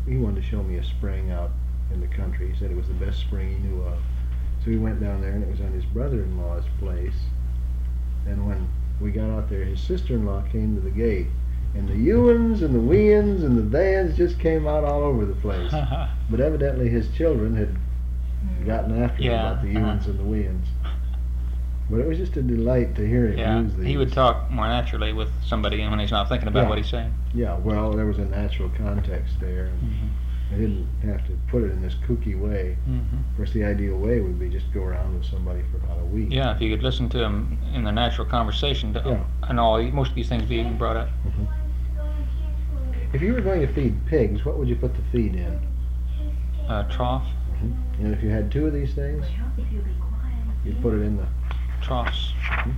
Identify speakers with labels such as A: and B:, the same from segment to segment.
A: he wanted to show me a spring out in the country. He said it was the best spring he knew of. So we went down there, and it was on his brother-in-law's place. And when we got out there, his sister-in-law came to the gate, and the you-uns and the we-uns and the they-uns just came out all over the place. But evidently his children had gotten after him about the you-uns and the we-uns. But it was just a delight to hear him use these.
B: He would talk more naturally with somebody when he's not thinking about what he's saying.
A: Yeah, well, there was a natural context there. I didn't have to put it in this kooky way. Of course, the ideal way would be just go around with somebody for about a week.
B: Yeah, if you could listen to him in the natural conversation, and most of these things being brought up.
A: If you were going to feed pigs, what would you put the feed in?
B: Trough.
A: And if you had two of these things, you'd put it in the
B: troughs.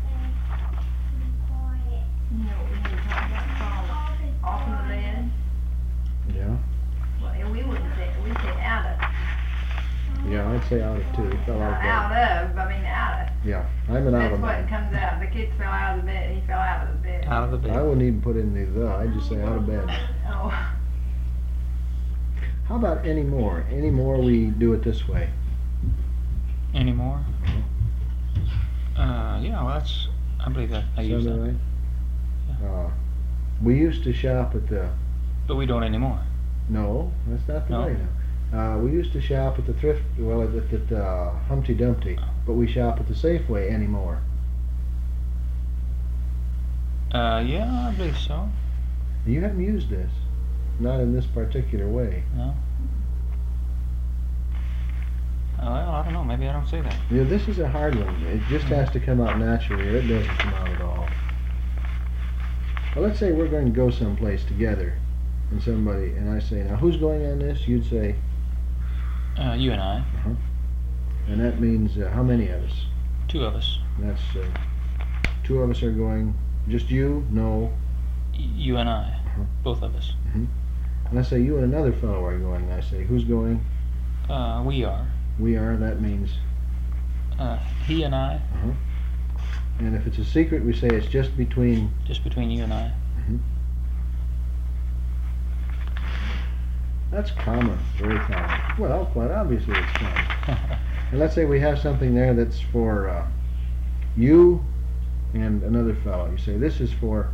C: Off in the bed.
A: Yeah.
C: Well, we wouldn't say, we'd say out of.
A: Yeah, I'd say out of two. He fell out of bed.
C: Out of.
A: Yeah, I'm an out of
C: That's
A: man.
C: what comes out. The kids fell out of the bed. He fell out of the bed.
B: Out of the bed.
A: I wouldn't even put in the. I'd just say out of bed.
C: Oh.
A: How about any more? Any more we do it this way?
B: Any more? Yeah, well, I believe that. I use that.
A: Right? We used to shop at the.
B: But we don't anymore.
A: No, that's not the way now. We used to shop at the thrift, well, at Humpty Dumpty, but we shop at the Safeway anymore.
B: Yeah, I believe so.
A: You haven't used this, not in this particular way.
B: No. Well, I don't know. Maybe I don't say that.
A: Yeah, this is a hard one. It just has to come out naturally, or it doesn't come out at all. Well, let's say we're going to go someplace together, and I say, now who's going on this? You'd say,
B: you and I.
A: And that means how many of us?
B: Two of us.
A: And that's two of us are going. Just you? No.
B: You and I. Both of us.
A: And I say you and another fellow are going. And I say, who's going?
B: We are.
A: We are. That means.
B: He and I.
A: And if it's a secret, we say it's just between.
B: Just between you and I.
A: That's common, very common. Well, quite obviously it's common. And let's say we have something there that's for you and another fellow. You say this is for.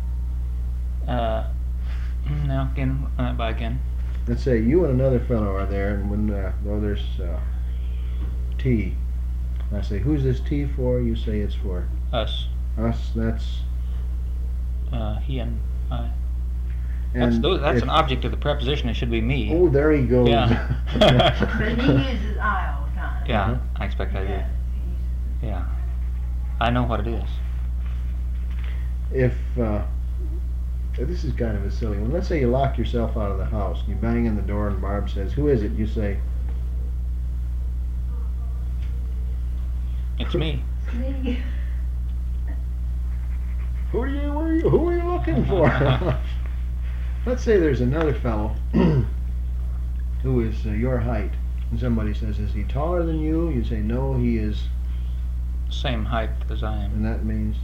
B: Now again, by again.
A: Let's say you and another fellow are there, and when there's tea, I say, who's this tea for? You say it's for
B: us.
A: Us. That's.
B: He and I.
A: And
B: that's an object of the preposition. It should be me.
A: Oh, there he goes.
B: Yeah.
C: But he uses I all the time.
B: Yeah, I expect I do. Yeah. I know what it is.
A: If this is kind of a silly one. Let's say you lock yourself out of the house. You bang in the door and Barb says, who is it? You say,
B: it's me.
C: Me.
A: who are you looking for? Let's say there's another fellow who is your height. And somebody says, is he taller than you? You say, no, he is.
B: Same height as I am.
A: And that means,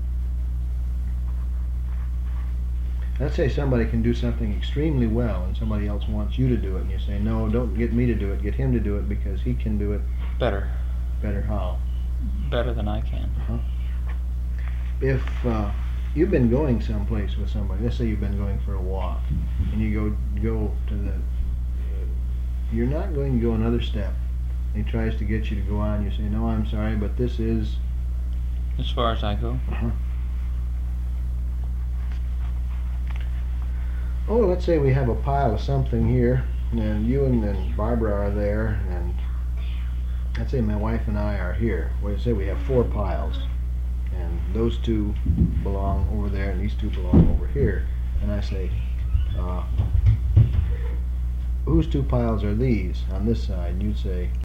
A: Let's say somebody can do something extremely well and somebody else wants you to do it, and you say, no, don't get me to do it, get him to do it because he can do it
B: better.
A: Better how?
B: Better than I can.
A: If you've been going someplace with somebody, let's say you've been going for a walk, and you go to the, you're not going to go another step. He tries to get you to go on, you say, no, I'm sorry, but this is...
B: As far as I go?
A: Oh, let's say we have a pile of something here, and you and Barbara are there, and let's say my wife and I are here. Let's say we have 4 piles, and those 2 belong over there, and these 2 belong over here. And I say, whose 2 piles are these on this side? And you'd say,